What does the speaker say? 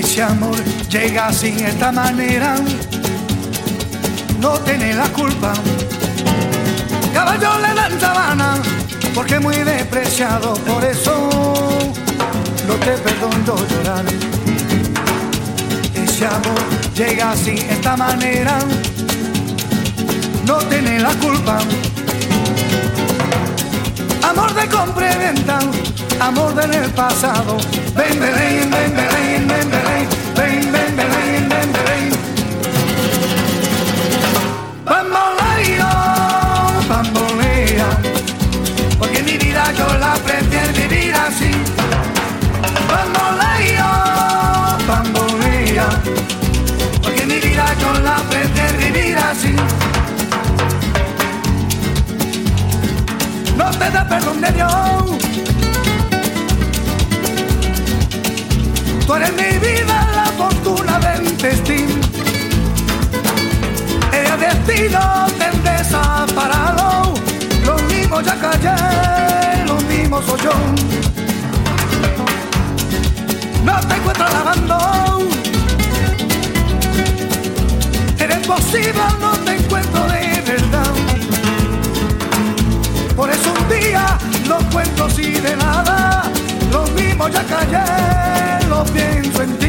Ese amor llega así, de esta manera, no tiene la culpa. Caballo le dan sabana, porque es muy despreciado, por eso no te perdono llorar. Ese amor llega así, de esta manera, no tiene la culpa. Amor de compra y venta, amor del pasado. Ven, Belén, ven, Belén, ven, Belén, ven, ven, Belén, ven, Belén. Bamboleo, bambolea, porque mi vida yo la prefiero vivir así. Bamboleo, bambolea, porque mi vida yo la prefiero vivir así. No te da perdón de Dios. Tú eres mi vida, la fortuna del destino. El destino te desaparado. Lo mismo ya callé, lo mismo soy yo. No te encuentro lavando. Eres posible, no te encuentro de verdad. Por eso un día no cuento así de nada. Lo mismo ya callé, lo pienso en ti.